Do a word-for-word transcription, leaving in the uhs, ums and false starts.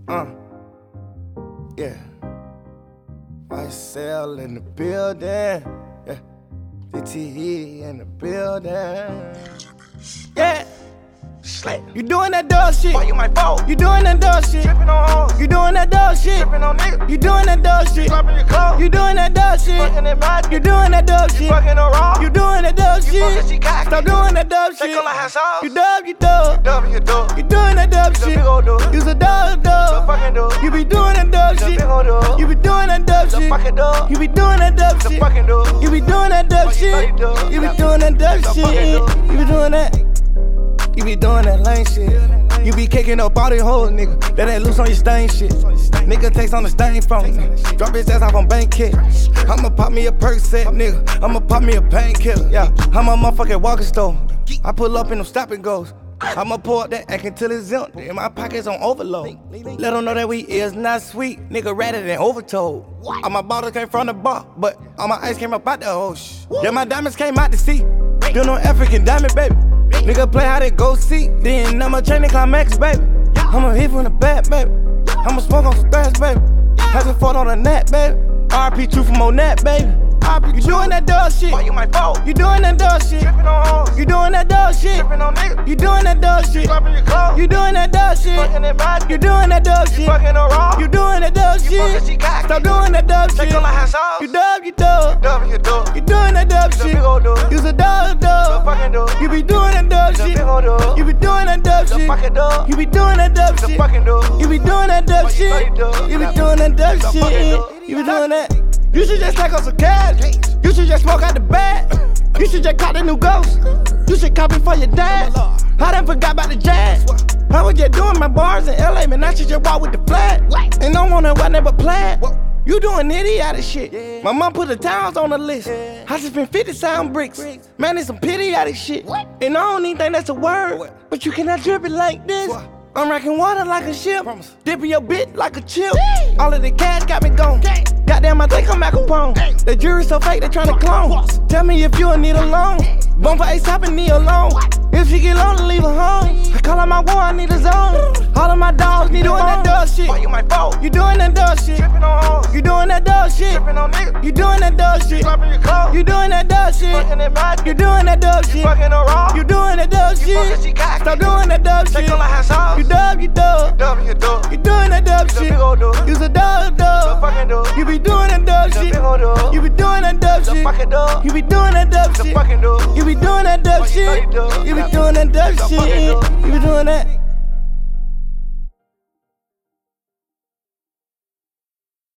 Uh, yeah. I sell in the building. Yeah. D T E in the building. Yeah. Slay. You doing that dog shit. Why you my fault? You doing that dog shit. Trippin' on hoes. You doing that dog shit. Trippin' on niggas. You doing that dog shit. Dropping your clothes. You doing that dog shit. Fucking that magic. You doing that dog You shit. fucking on raw. You doing that dog You fucking she shit. cocky. Stop doing that dog Take shit. all the hot sauce. You dub, you dub. Dub you dub. You doing that dub You a shit. big old dub. You's a dog, You a dog. fucking dub. You be doing that dub You a shit. big old dub. You be doing that dub You a shit. fucking dub. You be doing that dub You a shit. fucking dub. You be doing that dub Why you shit. know you dub? You be doing that dub You a shit. fucking dub. You be doing that. You be doing that lame shit. You be kicking up all these hoes, nigga. That ain't loose on your stain shit. Nigga takes on the stain from me. Drop his ass off on bank kick. I'ma pop me a perk set, nigga. I'ma pop me a painkiller. Yeah, I'm a motherfucking walking store. I pull up in them stop and goes. I'ma pour up that act until it's empty. And my pockets on overload. Let them know that we is not sweet. Nigga rather than overtold. All my bottles came from the bar, but all my ice came up out the hose. Yeah, my diamonds came out the sea. Do no African diamond, baby. Nigga play how they go see. Then I'ma chain the climax, baby. I'ma hit from the back, baby. I'ma smoke on some stairs, baby. Has a fought on the net, baby. R P two from on that, baby. You doing that dog shit. Why you my fault? You doing that dog shit. Trippin' on hoes. You doing that dog shit. Trippin' on niggas. You doing that dog shit. Dropping your clothes. You doing that dog shit. Fucking that magic. You doing that dog You shit. fucking on raw. You doing that dog You fucking she shit. cocky. Stop doing that dog Take shit. all the hot sauce. You dub, you dub. Dub you dub. You doing that dub You a shit. big old dub. You's a dog, You a dog. fucking dub. You be doing that dub You a shit. big old dub. You be doing that dub You a shit. fucking dub. You be doing that dub You a shit. fucking dub. You be doing that dub Why you know you shit. dub? You be doing that dub You a shit. fucking dub. You be doing that. You should just stack up some cash. You should just smoke out the bag. You should just cop the new ghost. You should copy for your dad. I done forgot about the jazz. I was just doing my bars in L A, man. I should just walk with the flag. And don't wanna wear nothing but plaid. You doing idiotic shit. My mom put the towels on the list. I just spent fifty sound bricks. Man, it's some idiotic shit. And I don't even think that's a word. But you cannot drip it like this. I'm racking water like a ship. Dipping your bit like a chip. All of the cash got me gone. Goddamn, I think I'm Al Capone. The jury so fake, they tryna clone. Tell me if you need a loan. Bone for A$AP and need a loan. If she get lonely, leave her home. I call out my war, I need a zone. All of my dogs need doing that dog shit. Why you my fault? You doing that dog shit. Trippin' on hoes. You doing that dog shit. Trippin' on niggas. You doing that dog shit. Dropping your clothes. You doing that dog shit. Fucking that magic. You doing that dog You shit. fucking on raw. You doing that dog You fucking she shit. cocky. Stop doing that dog Take shit. all the hot sauce. You dub, you dub. Dub you dub. You doing that dub You a shit. big old dub. You's a dog, You a dog. fucking dub. You be doing that dub You a shit. big old dub. You be doing that dub You a shit. fucking dub. You be doing that dub You a shit. fucking dub. You be doing that dub Why you know you shit. dub? You be doing that dub You a fucking shit. dub. You be doing that.